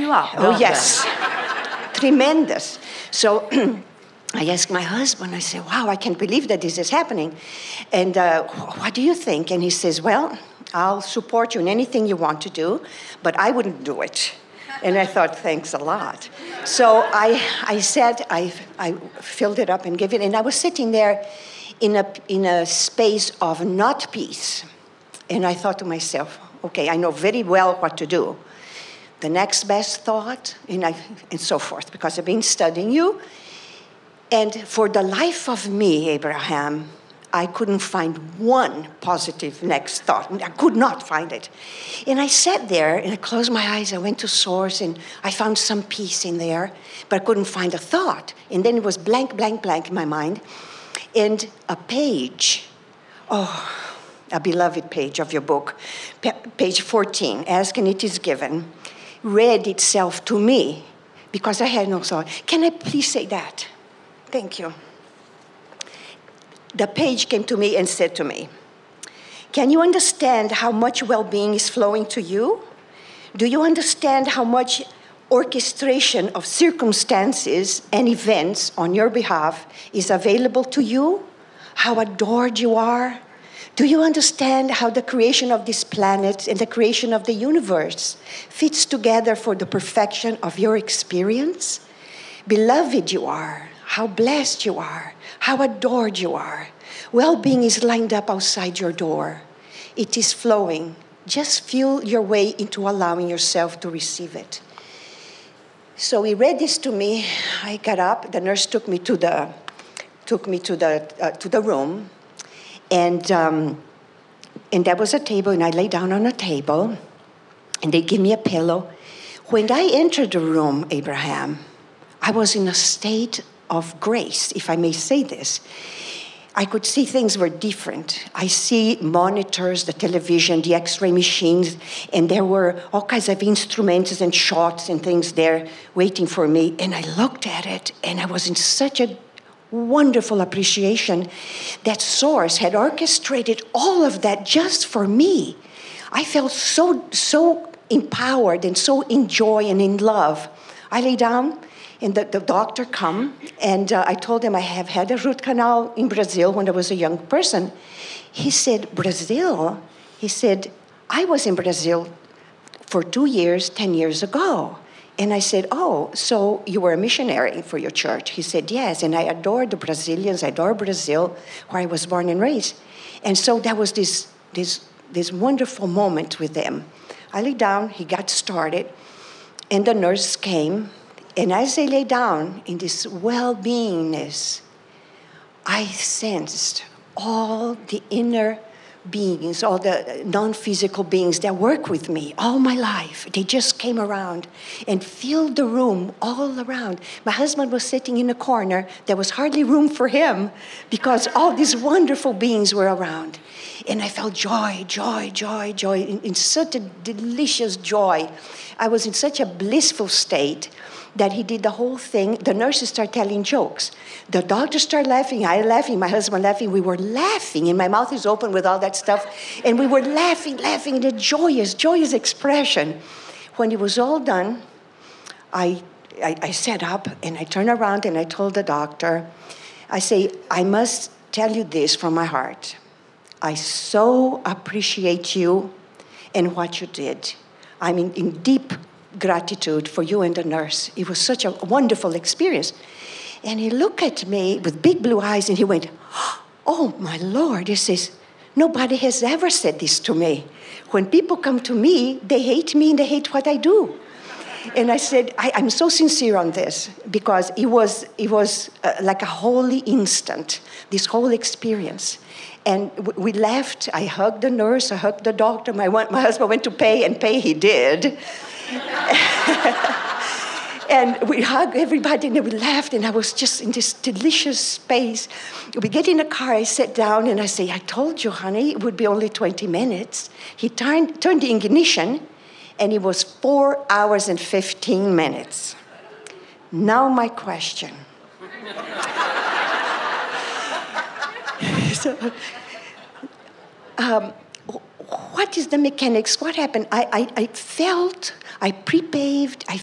you up. Oh, yes. Tremendous. So I asked my husband, I said, wow, I can't believe that this is happening. And what do you think? And he says, well, I'll support you in anything you want to do, but I wouldn't do it. And I thought, thanks a lot. So I said, I filled it up and gave it, and I was sitting there in a space of not peace. And I thought to myself, okay, I know very well what to do. The next best thought, and so forth, because I've been studying you. And for the life of me, Abraham, I couldn't find one positive next thought. I could not find it. And I sat there, and I closed my eyes. I went to Source, and I found some peace in there, but I couldn't find a thought. And then it was blank, blank, blank in my mind. And a page, a beloved page of your book, page 14, Ask and It Is Given, read itself to me because I had no thought. Can I please say that? Thank you. The page came to me and said to me, can you understand how much well-being is flowing to you? Do you understand how much orchestration of circumstances and events on your behalf is available to you? How adored you are? Do you understand how the creation of this planet and the creation of the universe fits together for the perfection of your experience? Beloved you are. How blessed you are. How adored you are. Well-being is lined up outside your door. It is flowing. Just feel your way into allowing yourself to receive it. So he read this to me. I got up. The nurse took me to the room, and there was a table, and I lay down on a table, and they give me a pillow. When I entered the room, Abraham, I was in a state of grace, if I may say this. I could see things were different. I see monitors, the television, the X-ray machines, and there were all kinds of instruments and shots and things there waiting for me. And I looked at it, and I was in such a wonderful appreciation that Source had orchestrated all of that just for me. I felt so empowered and so in joy and in love. I lay down, and the doctor come, and I told him I have had a root canal in Brazil when I was a young person. He said, Brazil? He said, I was in Brazil for 2 years, 10 years ago. And I said, oh, so you were a missionary for your church? He said, yes, and I adore the Brazilians. I adore Brazil, where I was born and raised. And so that was this wonderful moment with them. I lay down, he got started, and the nurse came. And as I lay down in this well-beingness, I sensed all the inner beings, all the non-physical beings that work with me all my life. They just came around and filled the room all around. My husband was sitting in a corner. There was hardly room for him because all these wonderful beings were around. And I felt joy, in such a delicious joy. I was in such a blissful state that he did the whole thing. The nurses started telling jokes. The doctors started laughing, I laughing, my husband laughing. We were laughing, and my mouth is open with all that stuff. And we were laughing, in a joyous expression. When it was all done, I sat up, and I turned around, and I told the doctor, I say, I must tell you this from my heart. I so appreciate you and what you did. I'm in deep gratitude for you and the nurse. It was such a wonderful experience. And he looked at me with big blue eyes, and he went, oh, my Lord. He says, nobody has ever said this to me. When people come to me, they hate me and they hate what I do. And I said, I'm so sincere on this, because it was like a holy instant, this whole experience. And we left. I hugged the nurse. I hugged the doctor. My husband went to pay, and pay he did. And we hugged everybody, and we laughed, and I was just in this delicious space. We get in the car. I sat down, and I say, I told you, honey, it would be only 20 minutes. He turned the ignition, and it was 4 hours and 15 minutes. Now my question. So, what is the mechanics? What happened? I felt, I pre-paved, I